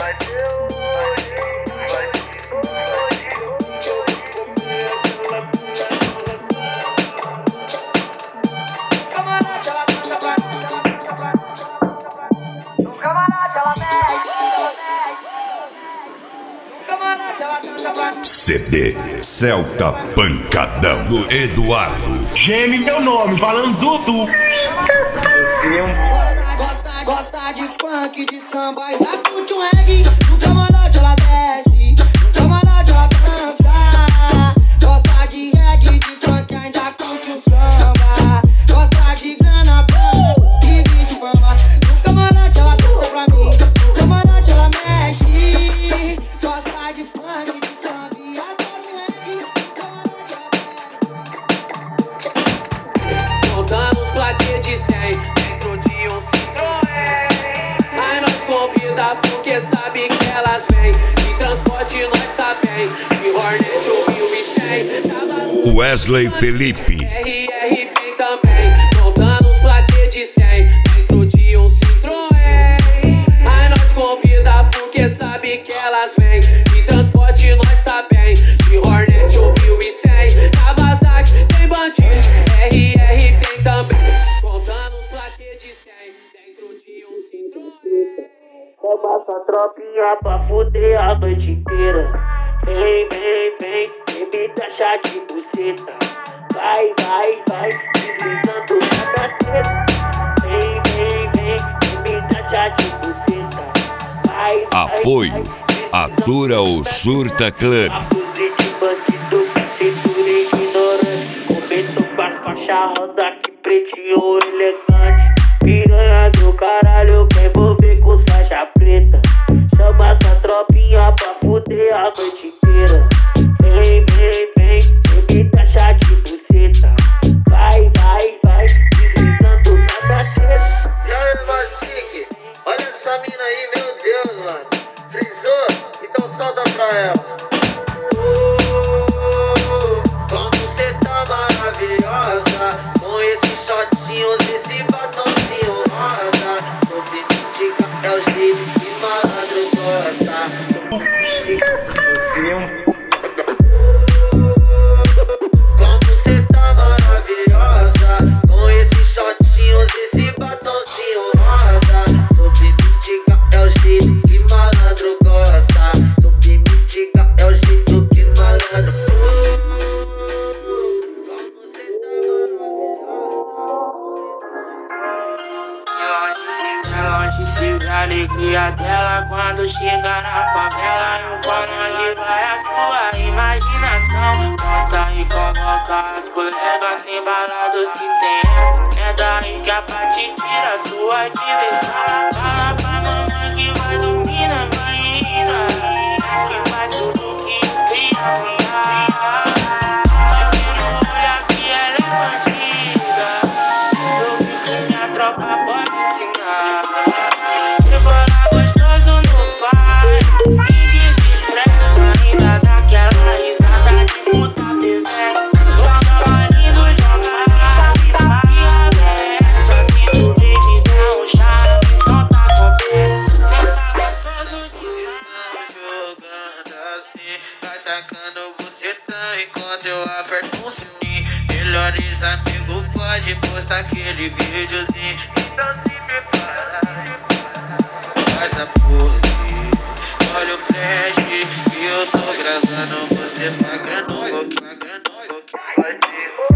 CD Celta Pancadão do Eduardo. Geme meu nome, falando Dudu. Gosta de funk, de samba e lá curte um reggae. No camarote ela desce, no camarote ela dança. Gosta de reggae, de funk, ainda curte um samba. Gosta de grana, e vídeo fama. No camarote ela dança pra mim, no camarote ela mexe. Gosta de funk, de samba e adora um reggae. No camarote ela desce. Montando os plaquês de 100 dentro de um Citroën. Aí nós convida porque sabe que elas vêm. De transporte nós tá bem, de Hornet ou 1100. Tá Wesley Felipe. RR tem também. Montando os plaquês de 100 dentro de um Citroën. Aí nós convida porque sabe que elas vêm. De transporte nós tá bem, de Hornet ou 1100. Kawasaki tem bandido, RR tem também. Montando os plaquês de 100 dentro de um Citroën. Chama sua tropinha pra fuder a noite inteira. Vem, vem, vem, vem me deixar de buceta. Vai, vai, vai, deslizando na teta. Vem, vem, vem, vem me deixar de buceta. Vai, vai, Apoio vai, Atura ou Surta Club. Abuse de bandido com cintura ignorante. Comento com as faixas rosa que pretinho elegante. Piranha do caralho, quer envolver com os faixa preta. Chama sua tropinha pra fuder a noite inteira. Vem, vem, vem, vem me deixar de buceta. Vai, vai, vai, deslizando na teta. E aí, Mastique, olha essa mina aí, meu Deus, mano. Frisou? Então solta pra ela. Como cê tá maravilhosa, com esses shotinhos, esse batomzinho rosa. Sobre mística é o jeito que malandro gosta. Como cê tá maravilhosa, com esses shotinhos, esse batomzinho rosa. Sobre mística é o jeito que malandro gosta. Sobre mística é o jeito que malandro. Como cê tá maravilhosa. De longe se vê a alegria dela quando chega na favela. E o Panambi vai a sua imaginação. Conta e coloca as colegas, tem balado se tem. É daí que a parte tira a sua diversão. Fala pra mamãe que vai dormir na banheira, que faz tudo que os cria mandar. Mas não olha que ela é bandida, sobre que minha tropa pode ensinar. Rebolar gostoso no pai, me desestressa, ainda dá aquela risada de puta perversa. Joga lindo de amar, que aberta. Se tu vê que dá um charme, solta a conversa. Cê tá gostoso demais. Jogando assim, vai tacando bucetão enquanto eu aperto o sininho. Melhores amigos pode postar aquele videozinho. Então se prepara, faz a pose, olha o flash que eu tô gravando. Você pagando um pouquinho, pagando um pouquinho.